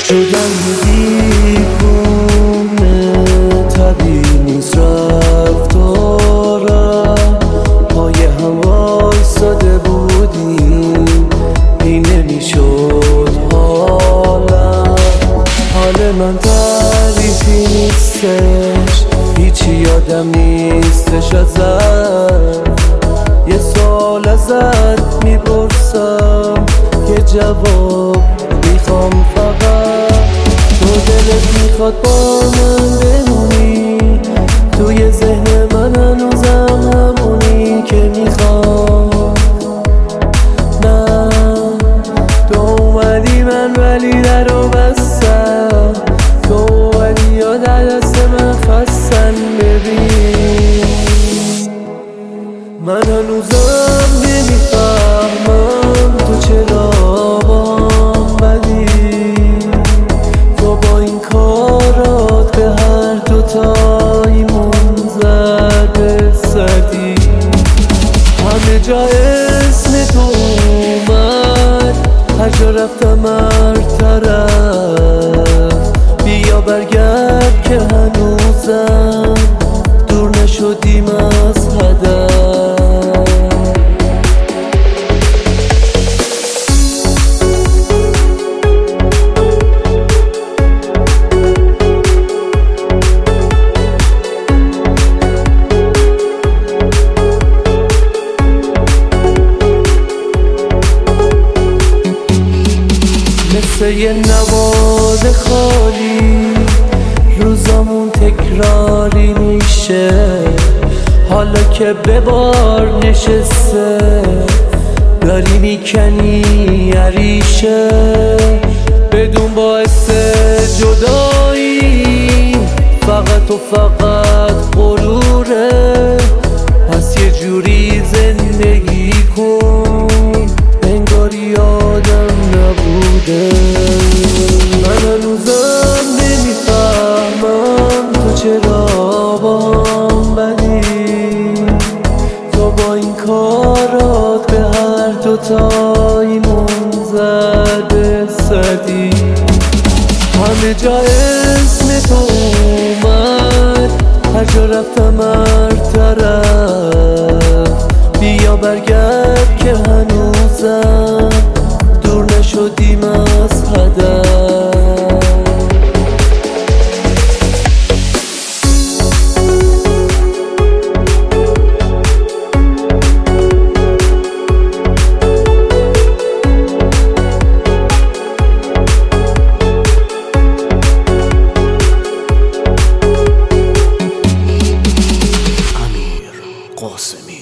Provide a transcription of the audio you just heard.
شدم دیوونه، طبیعی نیست رفتارم، پای هم وایساده بودیم ای نمیشد حالم. حال من تعریفی نیستش، هیچی یادم نیستش ازت، یه سوال ازت میپرسم یه جواب میخوام فقط. تو دلت میخواد با من بمونی، توی ذهن من هنوزم همونی که میخوام. نه تو اومدی من ولی درو بستم، تو اومدی یا در دست من خستن. ببین من هنوزم نمیفهمم تو چرا باهم بدی، تو با این کارات به هر دوتاییمون ضربه زدی. همه جا اسم تو اومد، هر جا رفتم هر طرف، بیا برگرد که هنوزم دور نشدیم از هدف. مثل یه نواد خالی روزامون تکراری میشه، حالا که به بار نشسته داری میکنی عریشه. بدون باعث جدایی فقط و فقط غروره، پس یه جوری زندگی کن انگار یادم نبوده. من هنوزم نمیفهمم تو چرا باهم بدی، تو با این کارات به هر دوتاییمون ضربه زدی. همه جا اسم تو اومد، هر جا رفتم هر طرف، بیا برگرد که هنوزم دور نشدیم از هدف. امیر قاسمی.